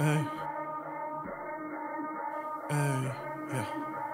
Ey, ja,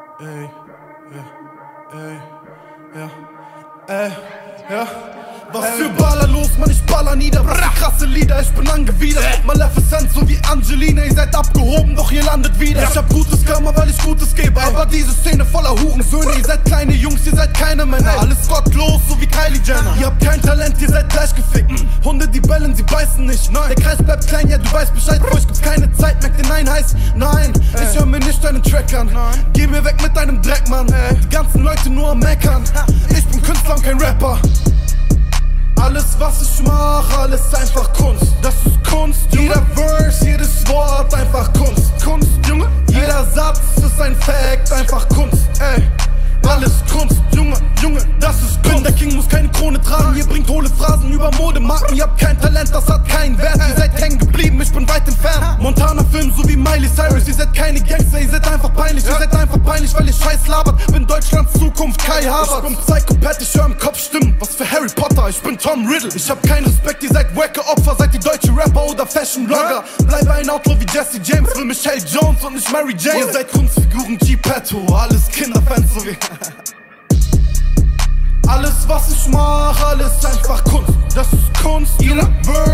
ja. Was für Baller los, Mann, ich baller nieder. Was für krasse Lieder, ich bin angewidert. Maleficent, so wie Angelina, ihr seid abgehoben, doch ihr landet wieder. Ich hab gutes Karma, weil ich Gutes gebe, aber diese Szene voller Hurensöhne. Ihr seid kleine Jungs, ihr seid keine Männer. Alles gottlos, so wie Kylie Jenner. Ihr habt kein Talent, ihr seid gleich gefickt. Hunde, die bellen, sie beißen nicht. Nein, der Kreis bleibt klein, ja, du weißt Bescheid. Für euch gibt's keine Zeit, merkt den Nein heißt nein. Ich hör mir nicht deinen Track an. Geh mir weg mit deinem Dreck, Mann. Die ganzen Leute nur am Meckern. Ich bin Künstler und kein Rapper. Alles, was ich mach, alles einfach Kunst. Das ist Kunst, jeder Verse, jedes Wort, einfach Kunst. Kunst, Junge, jeder Satz ist ein Fact, einfach Kunst, ey. Alles Kunst, Junge, das ist Kunst. Der King muss keine Krone tragen, ihr bringt hohle Phrasen über Modemarken. Ihr habt kein Talent, das hat keinen Wert. Ihr seid hängen geblieben, ich bin weit entfernt. Montana-Film, so wie Miley Cyrus. Ihr seid keine Gangster, ihr seid einfach peinlich. Ihr seid einfach peinlich, weil ihr Scheiß labert. Bin Deutschlands Zukunft, Kai Havertz. Ich bin Psychopath, ich hör im Kopf Stimmen. Was für Harry Potter, ich bin Tom Riddle. Ich hab keinen Respekt, ihr seid wacke Opfer. Seid ihr deutsche Rapper oder Fashion-Blogger. Bleibe ein Outlaw wie Jesse James, will Michelle Jones und nicht Mary Jane. Ihr seid Kunstfiguren, G-Petto, alles Kinderfans, so wie alles, was ich mach, alles einfach Kunst. Das ist Kunst, jeder Verse